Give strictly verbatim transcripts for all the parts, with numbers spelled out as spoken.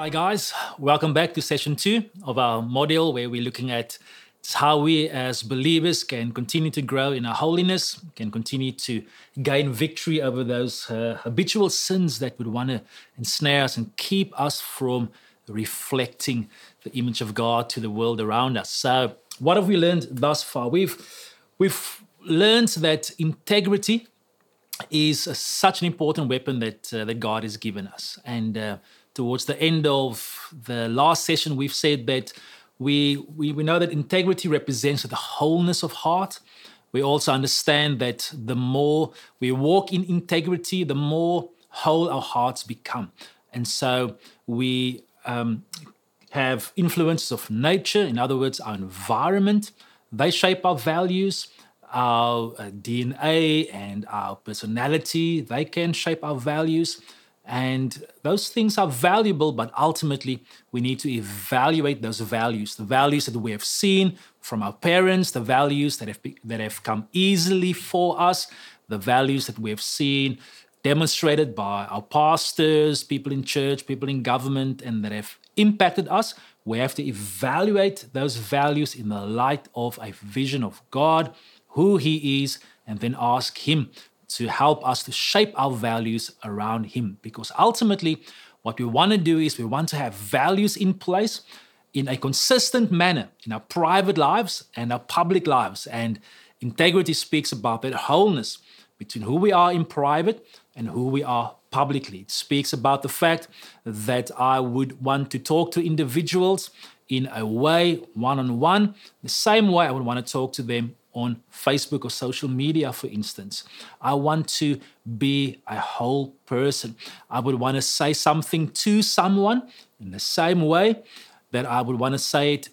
Hi, guys. Welcome back to session two of our module where we're looking at how we as believers can continue to grow in our holiness, can continue to gain victory over those uh, habitual sins that would want to ensnare us and keep us from reflecting the image of God to the world around us. So, what have we learned thus far? We've we've learned that integrity is uh, such an important weapon that uh, that God has given us. And uh, towards the end of the last session, we've said that we, we we know that integrity represents the wholeness of heart. We also understand that the more we walk in integrity, the more whole our hearts become. And so we um, have influences of nature, in other words, our environment. They shape our values. Our uh, D N A and our personality, they can shape our values. And those things are valuable, but ultimately we need to evaluate those values, the values that we have seen from our parents, the values that have, be, that have come easily for us, the values that we have seen demonstrated by our pastors, people in church, people in government, and that have impacted us. We have to evaluate those values in the light of a vision of God, who He is, and then ask Him to help us to shape our values around Him. Because ultimately, what we want to do is we want to have values in place in a consistent manner in our private lives and our public lives. And integrity speaks about that wholeness between who we are in private and who we are publicly. It speaks about the fact that I would want to talk to individuals in a way, one-on-one, the same way I would want to talk to them on Facebook or social media, for instance. I want to be a whole person. I would want to say something to someone in the same way that I would want to say it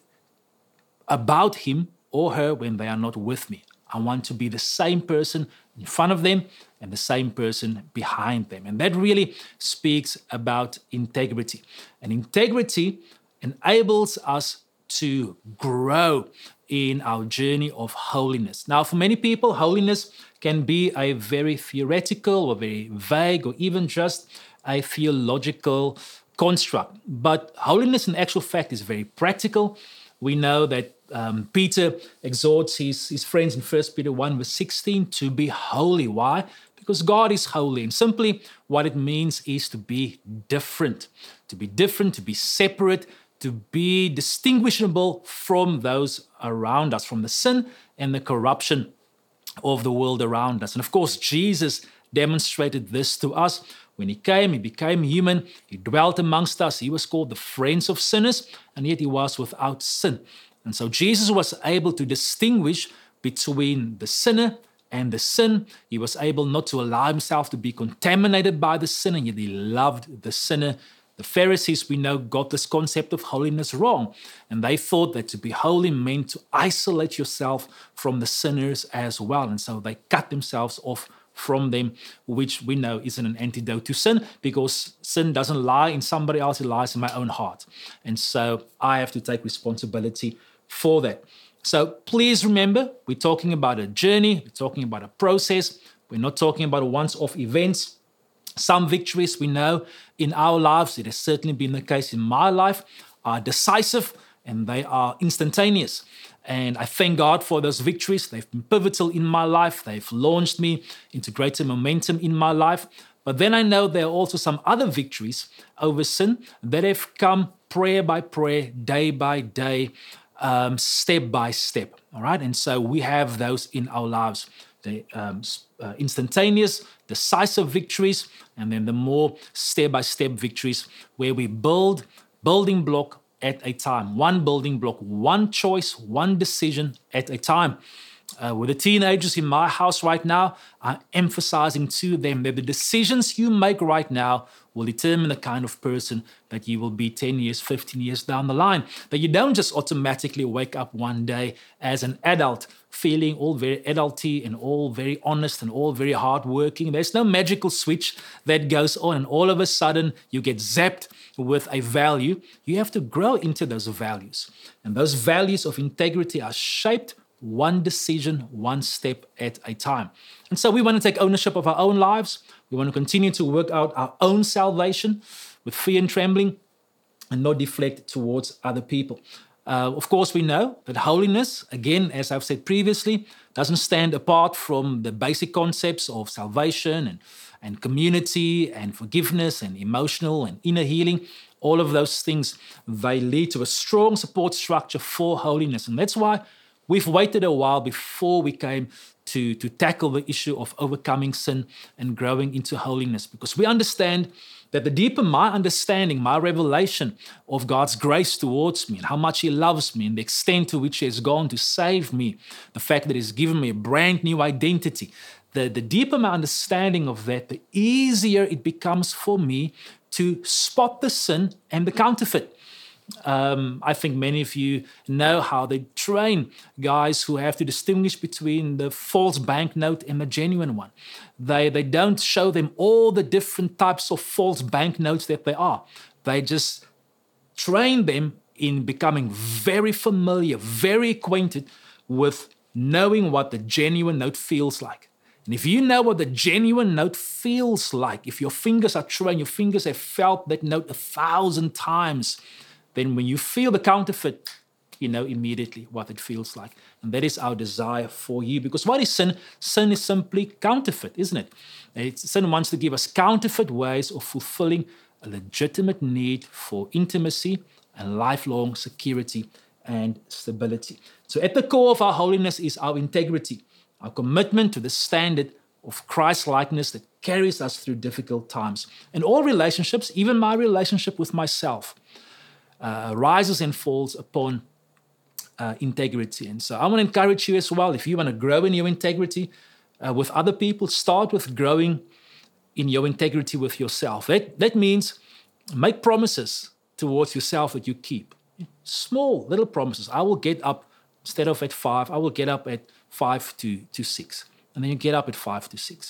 about him or her when they are not with me. I want to be the same person in front of them and the same person behind them. And that really speaks about integrity. And integrity enables us to grow in our journey of holiness. Now, for many people, holiness can be a very theoretical or very vague or even just a theological construct. But holiness in actual fact is very practical. We know that um, Peter exhorts his, his friends in First Peter one verse sixteen to be holy. Why? Because God is holy. And simply what it means is to be different, to be different, to be separate, to be distinguishable from those around us, from the sin and the corruption of the world around us. And of course, Jesus demonstrated this to us. When He came, He became human, He dwelt amongst us, He was called the friends of sinners, and yet He was without sin. And so Jesus was able to distinguish between the sinner and the sin. He was able not to allow Himself to be contaminated by the sin, and yet He loved the sinner. The Pharisees, we know, got this concept of holiness wrong. And they thought that to be holy meant to isolate yourself from the sinners as well. And so they cut themselves off from them, which we know isn't an antidote to sin, because sin doesn't lie in somebody else, it lies in my own heart. And so I have to take responsibility for that. So please remember, we're talking about a journey, we're talking about a process. We're not talking about once-off events. Some victories we know in our lives, it has certainly been the case in my life, are decisive and they are instantaneous. And I thank God for those victories. They've been pivotal in my life. They've launched me into greater momentum in my life. But then I know there are also some other victories over sin that have come prayer by prayer, day by day, um, step by step. All right. And so we have those in our lives. The um, uh, instantaneous, decisive victories, and then the more step-by-step victories where we build building block at a time. One building block, one choice, one decision at a time. Uh, with the teenagers in my house right now, I'm emphasizing to them that the decisions you make right now will determine the kind of person that you will be ten years, fifteen years down the line. That you don't just automatically wake up one day as an adult feeling all very adulty and all very honest and all very hardworking. There's no magical switch that goes on and all of a sudden you get zapped with a value. You have to grow into those values. And those values of integrity are shaped one decision, one step at a time. And so we want to take ownership of our own lives. We want to continue to work out our own salvation with fear and trembling. and not deflect towards other people. Uh, of course, we know that holiness, again, as I've said previously, doesn't stand apart from the basic concepts of salvation and, and community and forgiveness and emotional and inner healing. All of those things, they lead to a strong support structure for holiness. And that's why we've waited a while before we came to, to tackle the issue of overcoming sin and growing into holiness, because we understand that the deeper my understanding, my revelation of God's grace towards me and how much He loves me and the extent to which He has gone to save me, the fact that He's given me a brand new identity, the, the deeper my understanding of that, the easier it becomes for me to spot the sin and the counterfeit. Um, I think many of you know how they train guys who have to distinguish between the false banknote and the genuine one. They, they don't show them all the different types of false banknotes that there are. They just train them in becoming very familiar, very acquainted with knowing what the genuine note feels like. And if you know what the genuine note feels like, if your fingers are trained, your fingers have felt that note a thousand times, then when you feel the counterfeit, you know immediately what it feels like. And that is our desire for you. Because what is sin? Sin is simply counterfeit, isn't it? It's, sin wants to give us counterfeit ways of fulfilling a legitimate need for intimacy and lifelong security and stability. So at the core of our holiness is our integrity, our commitment to the standard of Christ-likeness that carries us through difficult times. And all relationships, even my relationship with myself, Uh, rises and falls upon uh, integrity. And so I want to encourage you as well, if you want to grow in your integrity uh, with other people, start with growing in your integrity with yourself. That, that means make promises towards yourself that you keep. Small, little promises. I will get up, instead of at five, I will get up at five to, to six. And then you get up at five to six.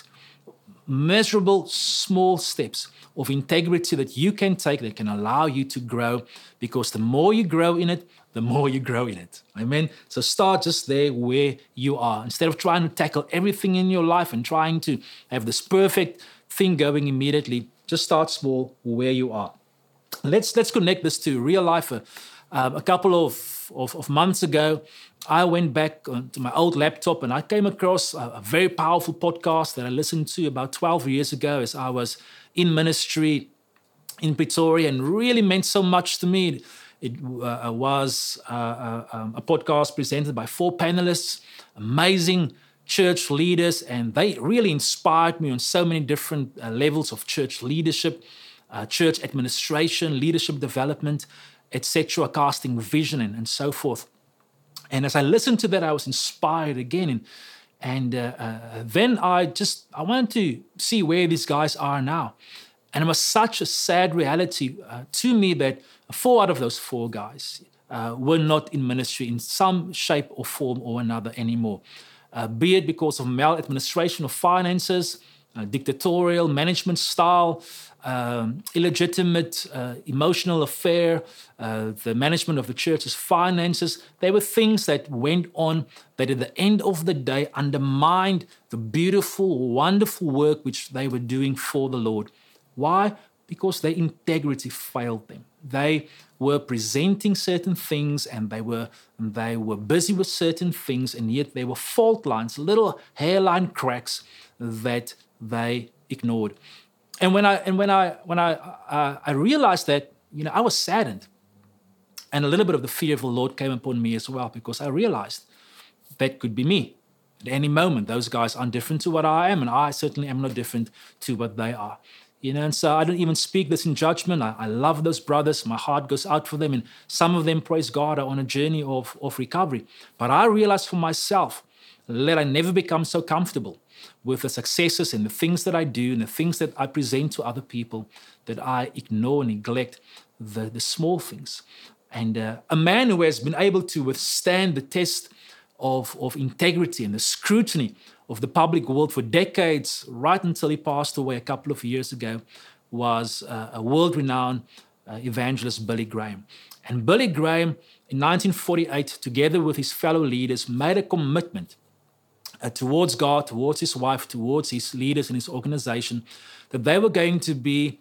Measurable, small steps of integrity that you can take that can allow you to grow, because the more you grow in it, the more you grow in it. Amen. So start just there where you are. Instead of trying to tackle everything in your life and trying to have this perfect thing going immediately, just start small where you are. Let's let's connect this to real life. Uh, um, a couple of, of, of months ago, I went back to my old laptop and I came across a, a very powerful podcast that I listened to about twelve years ago as I was in ministry in Pretoria, and really meant so much to me. It uh, was uh, uh, um, a podcast presented by four panelists, amazing church leaders, and they really inspired me on so many different uh, levels of church leadership, uh, church administration, leadership development, et cetera, casting vision and, and so forth. And as I listened to that, I was inspired again. And, and uh, uh, then I just, I wanted to see where these guys are now. And it was such a sad reality uh, to me that four out of those four guys uh, were not in ministry in some shape or form or another anymore. Uh, be it because of maladministration of finances, uh, dictatorial management style, um, illegitimate uh, emotional affair, uh, the management of the church's finances. They were things that went on that at the end of the day undermined the beautiful, wonderful work which they were doing for the Lord. Why? Because their integrity failed them. They were presenting certain things and they were they were busy with certain things, and yet there were fault lines, little hairline cracks that they ignored. And when I and when I when I uh, I realized that, you know, I was saddened, and a little bit of the fear of the Lord came upon me as well, because I realized that could be me. At any moment, those guys aren't different to what I am, and I certainly am not different to what they are. You know, and so I don't even speak this in judgment. I, I love those brothers. My heart goes out for them. And some of them, praise God, are on a journey of, of recovery. But I realize for myself, let I never become so comfortable with the successes and the things that I do and the things that I present to other people that I ignore and neglect the, the small things. And uh, a man who has been able to withstand the test of, of integrity and the scrutiny of the public world for decades, right until he passed away a couple of years ago, was uh, a world-renowned uh, evangelist, Billy Graham. And Billy Graham, in nineteen forty-eight, together with his fellow leaders, made a commitment uh, towards God, towards his wife, towards his leaders in his organization, that they were going to be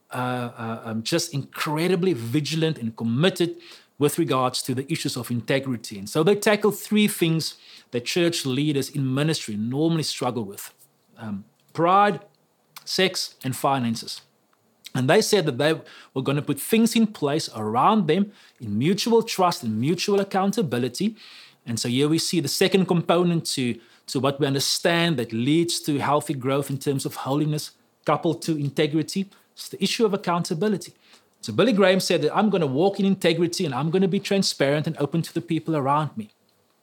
uh, uh, um, just incredibly vigilant and committed with regards to the issues of integrity. And so they tackle three things that church leaders in ministry normally struggle with: um, pride, sex, and finances. And they said that they were going to put things in place around them in mutual trust and mutual accountability. And so here we see the second component to, to what we understand that leads to healthy growth in terms of holiness, coupled to integrity. It's the issue of accountability. So Billy Graham said that I'm going to walk in integrity and I'm going to be transparent and open to the people around me.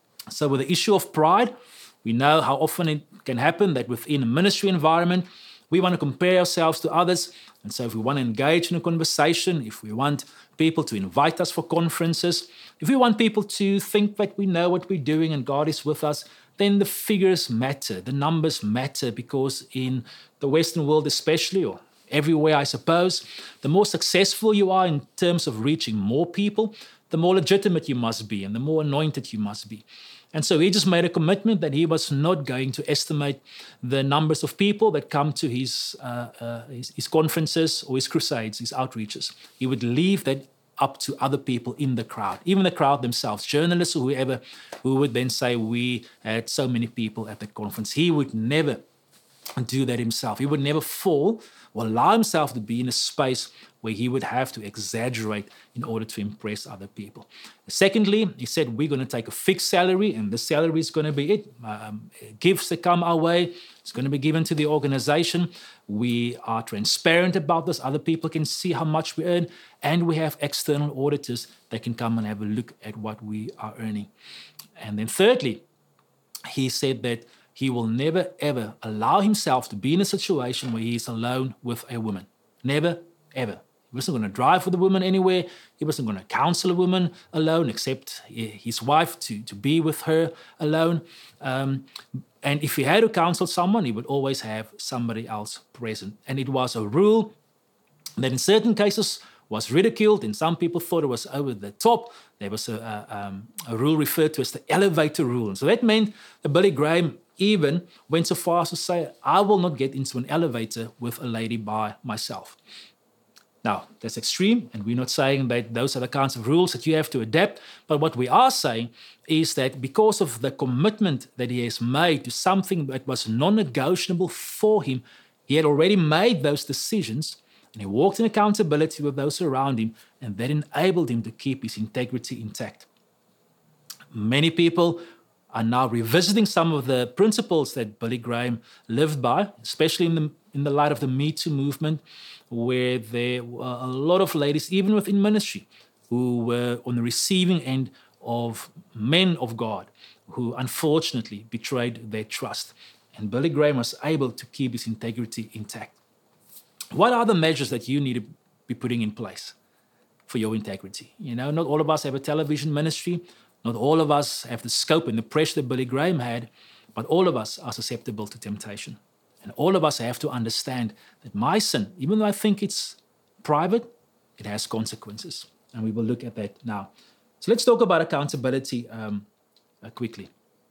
So with the issue of pride, we know how often it can happen that within a ministry environment, we want to compare ourselves to others. And so if we want to engage in a conversation, if we want people to invite us for conferences, if we want people to think that we know what we're doing and God is with us, then the figures matter, the numbers matter, because in the Western world especially, or everywhere I suppose, the more successful you are in terms of reaching more people, the more legitimate you must be and the more anointed you must be. And so he just made a commitment that he was not going to estimate the numbers of people that come to his, uh, uh, his, his conferences or his crusades, his outreaches. He would leave that up to other people in the crowd, even the crowd themselves, journalists or whoever, who would then say, we had so many people at the conference. He would never do that himself. He would never fall or allow himself to be in a space where he would have to exaggerate in order to impress other people. Secondly, he said, we're going to take a fixed salary, and the salary is going to be it. Um, gifts that come our way, it's going to be given to the organization. We are transparent about this. Other people can see how much we earn, and we have external auditors that can come and have a look at what we are earning. And then thirdly, he said that he will never, ever allow himself to be in a situation where he is alone with a woman. Never, ever. He wasn't going to drive with a woman anywhere. He wasn't going to counsel a woman alone, except his wife to, to be with her alone. Um, and if he had to counsel someone, he would always have somebody else present. And it was a rule that in certain cases was ridiculed, and some people thought it was over the top. There was a, a, um, a rule referred to as the elevator rule. And so that meant that Billy Graham even went so far as to say, I will not get into an elevator with a lady by myself. Now, that's extreme, and we're not saying that those are the kinds of rules that you have to adapt. But what we are saying is that because of the commitment that he has made to something that was non-negotiable for him, he had already made those decisions, and he walked in accountability with those around him, and that enabled him to keep his integrity intact. Many people are now revisiting some of the principles that Billy Graham lived by, especially in the, in the light of the Me Too movement, where there were a lot of ladies, even within ministry, who were on the receiving end of men of God who unfortunately betrayed their trust. And Billy Graham was able to keep his integrity intact. What are the measures that you need to be putting in place for your integrity? You know, not all of us have a television ministry. Not all of us have the scope and the pressure that Billy Graham had, but all of us are susceptible to temptation. And all of us have to understand that my sin, even though I think it's private, it has consequences. And we will look at that now. So let's talk about accountability um, uh, quickly.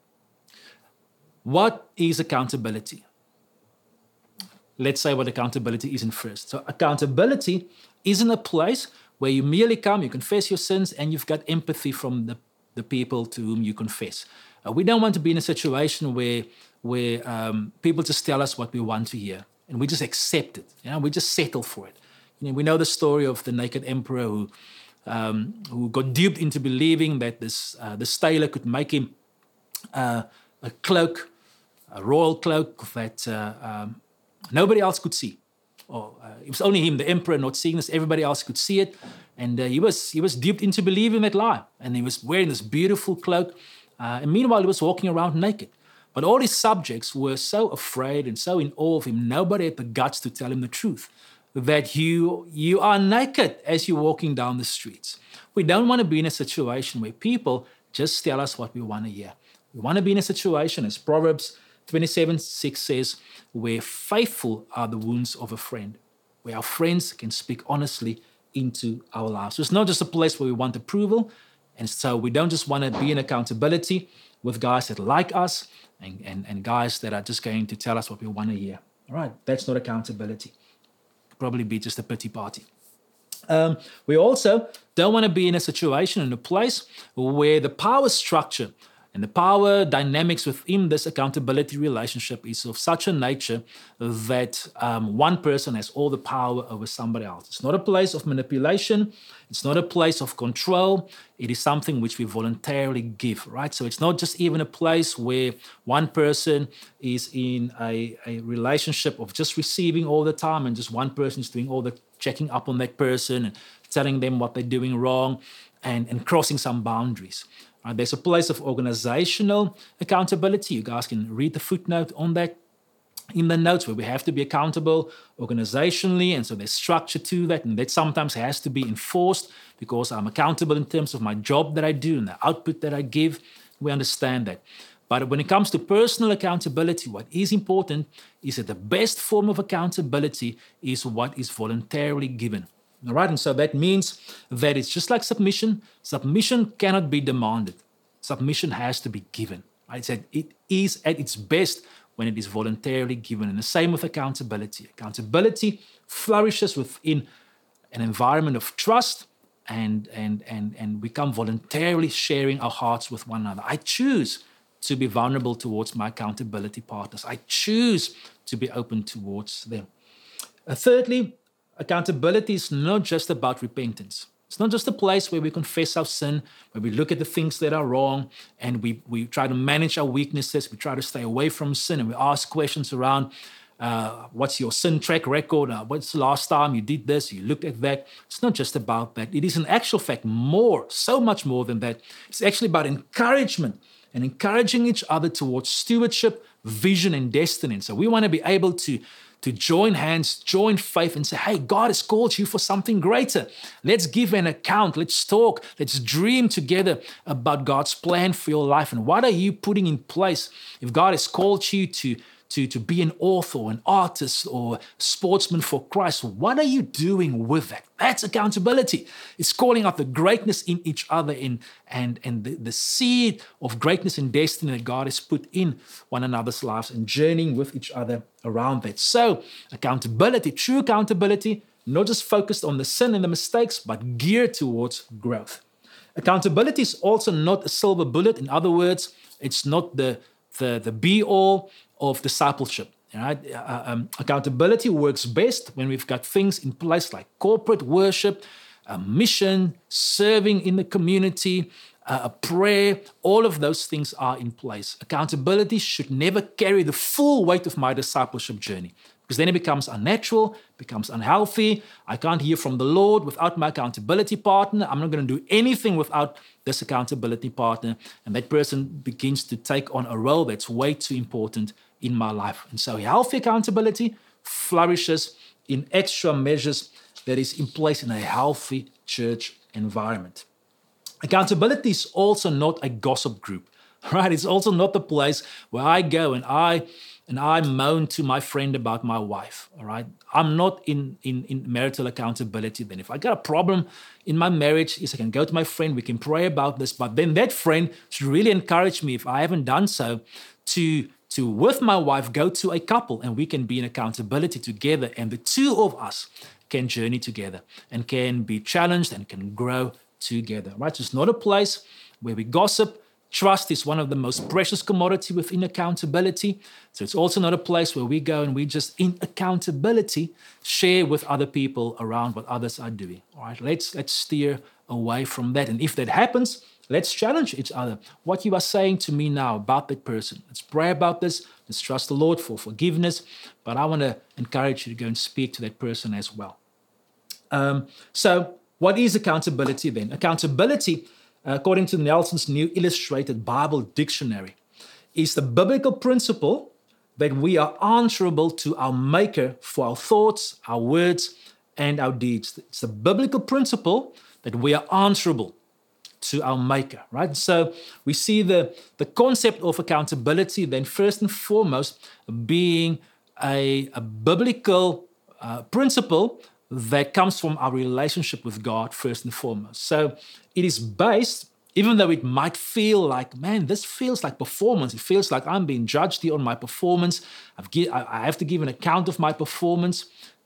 What is accountability? Let's say what accountability isn't first. So accountability isn't a place where you merely come, you confess your sins, and you've got empathy from the, the people to whom you confess. Uh, we don't want to be in a situation where, where um, people just tell us what we want to hear, and we just accept it. You know, we just settle for it. You know, we know the story of the naked emperor who, um, who got duped into believing that this, uh, this tailor could make him uh, a cloak, a royal cloak that uh, um, nobody else could see. Or, uh, it was only him, the emperor, not seeing this. Everybody else could see it. And uh, he was he was duped into believing that lie. And he was wearing this beautiful cloak. Uh, and meanwhile, he was walking around naked. But all his subjects were so afraid and so in awe of him, nobody had the guts to tell him the truth, that you, you are naked as you're walking down the streets. We don't want to be in a situation where people just tell us what we want to hear. We want to be in a situation, as Proverbs twenty-seven six says, where faithful are the wounds of a friend, where our friends can speak honestly into our lives. So it's not just a place where we want approval, and so we don't just want to be in accountability with guys that like us and, and, and guys that are just going to tell us what we want to hear. All right, that's not accountability. probably be just a pity party. Um, we also don't want to be in a situation, in a place where the power structure and the power dynamics within this accountability relationship is of such a nature that um, one person has all the power over somebody else. It's not a place of manipulation. It's not a place of control. It is something which we voluntarily give, right? So it's not just even a place where one person is in a, a relationship of just receiving all the time and just one person is doing all the checking up on that person and telling them what they're doing wrong and, and crossing some boundaries. Uh, there's a place of organizational accountability. You guys can read the footnote on that in the notes, where we have to be accountable organizationally. And so there's structure to that. And that sometimes has to be enforced because I'm accountable in terms of my job that I do and the output that I give. We understand that. But when it comes to personal accountability, what is important is that the best form of accountability is what is voluntarily given. All right, and so that means that it's just like submission. Submission cannot be demanded. Submission has to be given. I said it is at its best when it is voluntarily given. And the same with accountability. Accountability flourishes within an environment of trust, and, and, and, and we come voluntarily sharing our hearts with one another. I choose to be vulnerable towards my accountability partners. I choose to be open towards them. Uh, thirdly, accountability is not just about repentance. It's not just a place where we confess our sin, where we look at the things that are wrong, and we, we try to manage our weaknesses. We try to stay away from sin, and we ask questions around uh, what's your sin track record? Uh, what's the last time you did this? You looked at that. It's not just about that. It is in actual fact more, so much more than that. It's actually about encouragement and encouraging each other towards stewardship, vision, and destiny. And so we want to be able to to join hands, join faith, and say, hey, God has called you for something greater. Let's give an account. Let's talk. Let's dream together about God's plan for your life. And what are you putting in place? If God has called you to, to, to be an author, or an artist, or sportsman for Christ, what are you doing with that? That's accountability. It's calling out the greatness in each other in, and, and the, the seed of greatness and destiny that God has put in one another's lives and journeying with each other around that. So accountability, true accountability, not just focused on the sin and the mistakes, but geared towards growth. Accountability is also not a silver bullet. In other words, it's not the, the, the be-all of discipleship. Right? Uh, um, accountability works best when we've got things in place like corporate worship, a mission, serving in the community, uh, a prayer. All of those things are in place. Accountability should never carry the full weight of my discipleship journey, because then it becomes unnatural, becomes unhealthy. I can't hear from the Lord without my accountability partner. I'm not going to do anything without this accountability partner. And that person begins to take on a role that's way too important in my life. And so healthy accountability flourishes in extra measures that is in place in a healthy church environment. Accountability is also not a gossip group, right? It's also not the place where I go and I and I moan to my friend about my wife, all right? I'm not in, in, in marital accountability then. If I got a problem in my marriage, is I can go to my friend, we can pray about this, but then that friend should really encourage me, if I haven't done so, to to, with my wife, go to a couple, and we can be in accountability together, and the two of us can journey together and can be challenged and can grow together, right? So it's not a place where we gossip. Trust is one of the most precious commodity within accountability. So it's also not a place where we go and we just, in accountability, share with other people around what others are doing, all right? Let's, let's steer away from that. And if that happens, let's challenge each other. What you are saying to me now about that person. Let's pray about this. Let's trust the Lord for forgiveness. But I want to encourage you to go and speak to that person as well. Um, so what is accountability then? Accountability, according to Nelson's New Illustrated Bible Dictionary, is the biblical principle that we are answerable to our Maker for our thoughts, our words, and our deeds. It's the biblical principle that we are answerable to our Maker, right? So we see the, the concept of accountability then first and foremost being a, a biblical uh, principle that comes from our relationship with God first and foremost. So it is based, even though it might feel like, man, this feels like performance. It feels like I'm being judged here on my performance. I've gi- I have to give an account of my performance.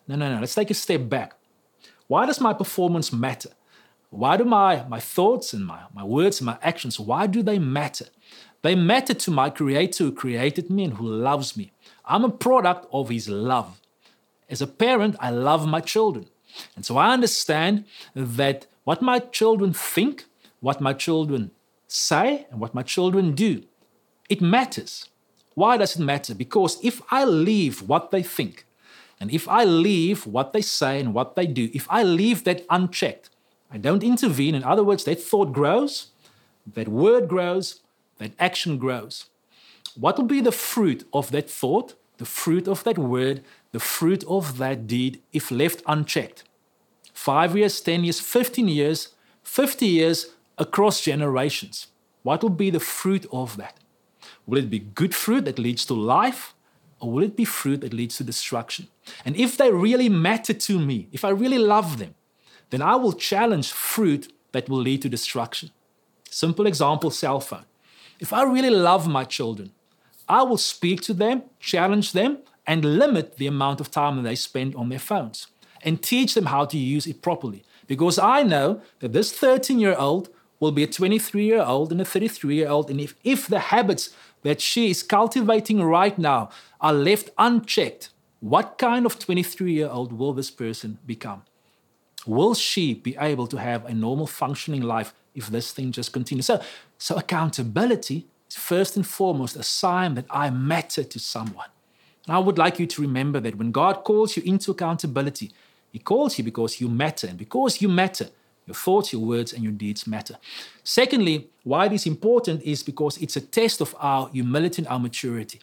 No, no, no. Let's take a step back. Why does my performance matter? Why do my, my thoughts and my, my words and my actions, why do they matter? They matter to my Creator who created me and who loves me. I'm a product of His love. As a parent, I love my children. And so I understand that what my children think, what my children say, and what my children do, it matters. Why does it matter? Because if I leave what they think, and if I leave what they say and what they do, if I leave that unchecked, I don't intervene. In other words, that thought grows, that word grows, that action grows. What will be the fruit of that thought, the fruit of that word, the fruit of that deed if left unchecked? Five years, ten years, fifteen years, fifty years across generations. What will be the fruit of that? Will it be good fruit that leads to life? Or will it be fruit that leads to destruction? And if they really matter to me, if I really love them, then I will challenge fruit that will lead to destruction. Simple example, cell phone. If I really love my children, I will speak to them, challenge them, and limit the amount of time that they spend on their phones and teach them how to use it properly. Because I know that this thirteen-year-old will be a twenty-three-year-old and a thirty-three-year-old, and if, if the habits that she is cultivating right now are left unchecked, what kind of twenty-three-year-old will this person become? Will she be able to have a normal functioning life if this thing just continues? So, so accountability is first and foremost a sign that I matter to someone. And I would like you to remember that when God calls you into accountability, He calls you because you matter. And because you matter, your thoughts, your words, and your deeds matter. Secondly, why it is important is because it's a test of our humility and our maturity.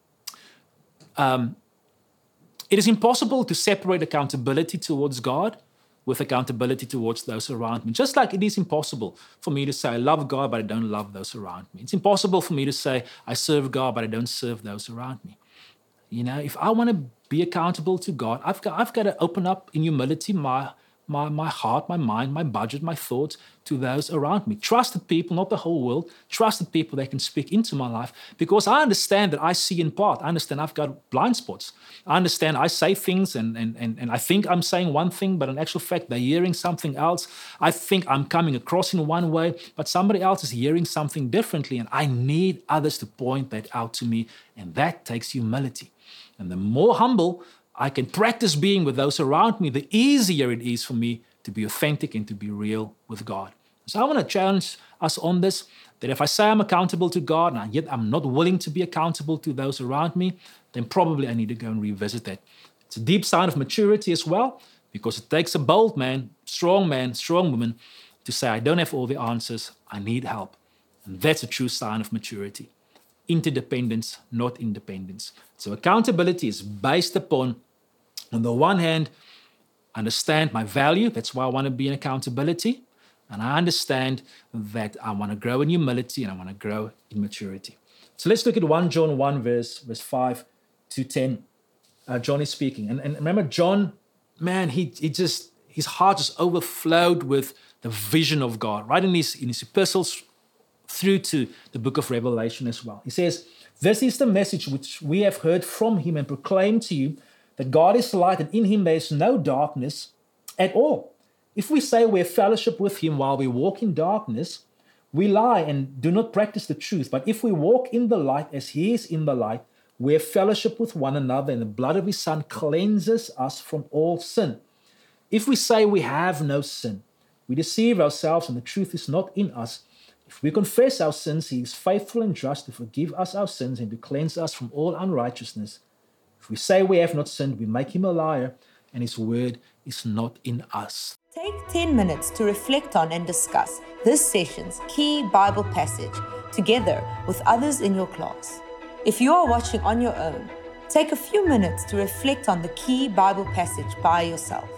Um, it is impossible to separate accountability towards God with accountability towards those around me. Just like it is impossible for me to say, I love God, but I don't love those around me. It's impossible for me to say, I serve God, but I don't serve those around me. You know, if I want to be accountable to God, I've got, I've got to open up in humility my, my, my heart, my mind, my budget, my thoughts to those around me. Trusted people, not the whole world, trusted people that can speak into my life, because I understand that I see in part. I understand I've got blind spots. I understand I say things and, and, and, and I think I'm saying one thing, but in actual fact, they're hearing something else. I think I'm coming across in one way, but somebody else is hearing something differently, and I need others to point that out to me, and that takes humility. And the more humble I can practice being with those around me, the easier it is for me to be authentic and to be real with God. So I want to challenge us on this, that if I say I'm accountable to God and yet I'm not willing to be accountable to those around me, then probably I need to go and revisit that. It's a deep sign of maturity as well, because it takes a bold man, strong man, strong woman to say, I don't have all the answers, I need help. And that's a true sign of maturity. Interdependence, not independence. So accountability is based upon, on the one hand, understand my value. That's why I want to be in accountability. And I understand that I want to grow in humility and I want to grow in maturity. So let's look at First John one, verse, verse five to ten. Uh, John is speaking. And, and remember, John, man, he, he just, his heart just overflowed with the vision of God, right in his, in his epistles, through to the book of Revelation as well. He says, this is the message which we have heard from him and proclaimed to you, that God is light and in him there is no darkness at all. If we say we have fellowship with him while we walk in darkness, we lie and do not practice the truth. But if we walk in the light as he is in the light, we have fellowship with one another, and the blood of his Son cleanses us from all sin. If we say we have no sin, we deceive ourselves and the truth is not in us. If we confess our sins, he is faithful and just to forgive us our sins and to cleanse us from all unrighteousness. If we say we have not sinned, we make him a liar, and his word is not in us. Take ten minutes to reflect on and discuss this session's key Bible passage together with others in your class. If you are watching on your own, take a few minutes to reflect on the key Bible passage by yourself.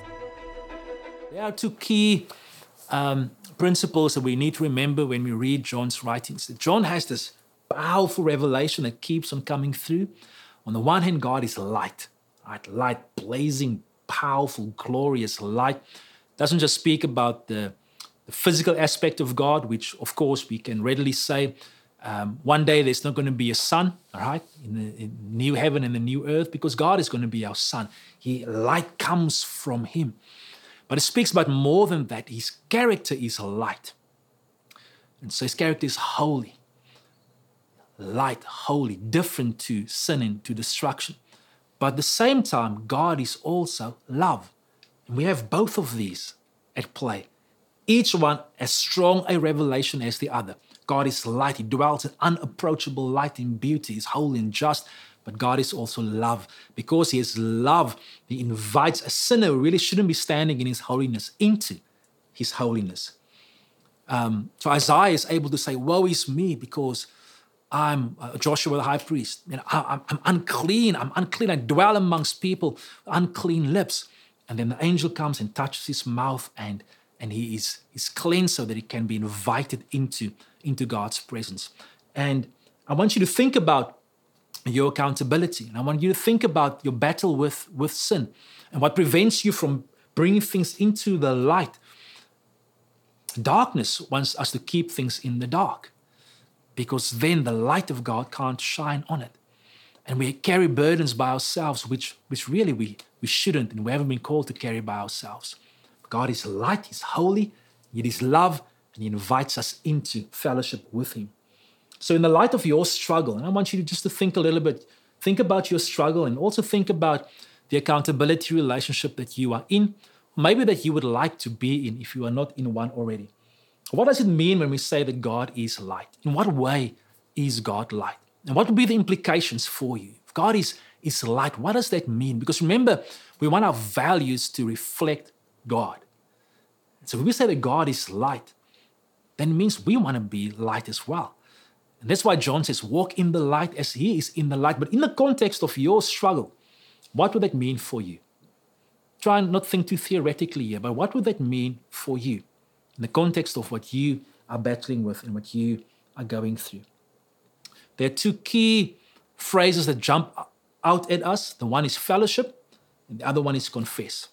There are two key um, principles that we need to remember when we read John's writings. John has this powerful revelation that keeps on coming through. On the one hand, God is light, right? Light, blazing, powerful, glorious light. Doesn't just speak about the, the physical aspect of God, which of course we can readily say Um, one day there's not going to be a sun, all right, in the in new heaven and the new earth, because God is going to be our sun. He, light comes from him. But it speaks about more than that. His character is light. And so his character is holy. Light, holy, different to sin and to destruction. But at the same time, God is also love. And we have both of these at play. Each one as strong a revelation as the other. God is light. He dwells in unapproachable light and beauty. He's holy and just. But God is also love. Because he is love, he invites a sinner who really shouldn't be standing in his holiness into his holiness. Um, so Isaiah is able to say, woe is me, because I'm uh, Joshua the high priest. You know, I, I'm, I'm unclean. I'm unclean. I dwell amongst people with unclean lips. And then the angel comes and touches his mouth, and, and he is he's cleansed so that he can be invited into, into God's presence. And I want you to think about your accountability. And I want you to think about your battle with, with sin and what prevents you from bringing things into the light. Darkness wants us to keep things in the dark, because then the light of God can't shine on it. And we carry burdens by ourselves, which, which really we, we shouldn't, and we haven't been called to carry by ourselves. God is light, he's holy, it is love, and he invites us into fellowship with him. So in the light of your struggle, and I want you to just to think a little bit, think about your struggle, and also think about the accountability relationship that you are in, maybe that you would like to be in if you are not in one already. What does it mean when we say that God is light? In what way is God light? And what would be the implications for you? If God is, is light, what does that mean? Because remember, we want our values to reflect God. So when we say that God is light, then it means we want to be light as well. And that's why John says, walk in the light as he is in the light. But in the context of your struggle, what would that mean for you? Try and not think too theoretically here, but what would that mean for you in the context of what you are battling with and what you are going through? There are two key phrases that jump out at us. The one is fellowship, and the other one is confess.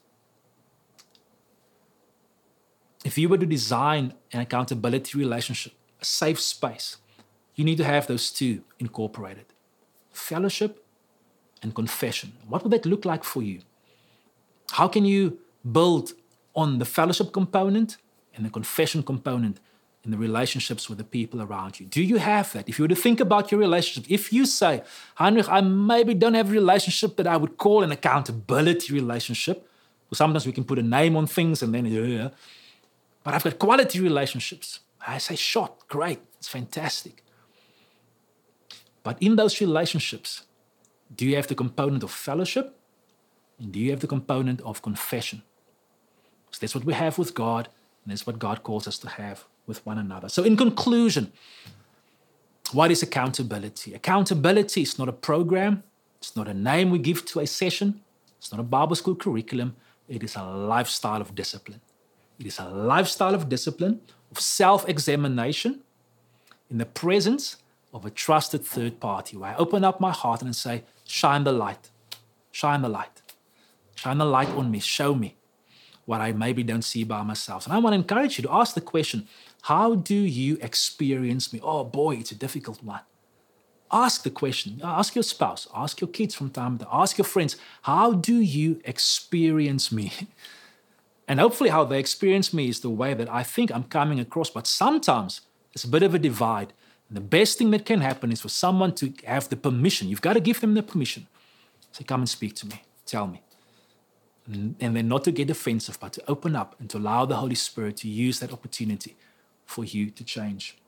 If you were to design an accountability relationship, a safe space, you need to have those two incorporated. Fellowship and confession. What would that look like for you? How can you build on the fellowship component and the confession component in the relationships with the people around you? Do you have that? If you were to think about your relationship, if you say, Heinrich, I maybe don't have a relationship that I would call an accountability relationship, well, sometimes we can put a name on things and then, yeah, but I've got quality relationships. I say, shot, great, it's fantastic. But in those relationships, do you have the component of fellowship? And do you have the component of confession? So that's what we have with God, and that's what God calls us to have with one another. So in conclusion, what is accountability? Accountability is not a program. It's not a name we give to a session. It's not a Bible school curriculum. It is a lifestyle of discipline. It is a lifestyle of discipline, of self-examination in the presence of a trusted third party, where I open up my heart and say, shine the light, shine the light, shine the light on me, show me what I maybe don't see by myself. And I want to encourage you to ask the question, how do you experience me? Oh boy, it's a difficult one. Ask the question, ask your spouse, ask your kids from time to time, ask your friends, how do you experience me? And hopefully how they experience me is the way that I think I'm coming across. But sometimes there's a bit of a divide. And the best thing that can happen is for someone to have the permission. You've got to give them the permission. Say, come and speak to me. Tell me. And, and then not to get defensive, but to open up and to allow the Holy Spirit to use that opportunity for you to change.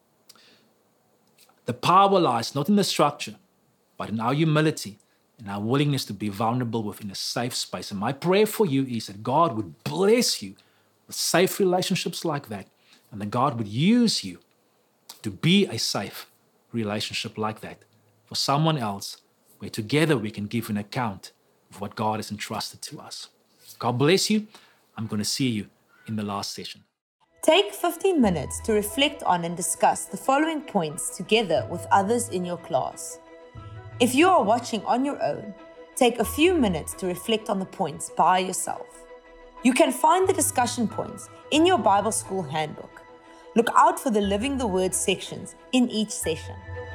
The power lies not in the structure, but in our humility and our willingness to be vulnerable within a safe space. And my prayer for you is that God would bless you with safe relationships like that, and that God would use you to be a safe relationship like that for someone else, where together we can give an account of what God has entrusted to us. God bless you. I'm going to see you in the last session. Take fifteen minutes to reflect on and discuss the following points together with others in your class. If you are watching on your own, take a few minutes to reflect on the points by yourself. You can find the discussion points in your Bible School Handbook. Look out for the Living the Word sections in each session.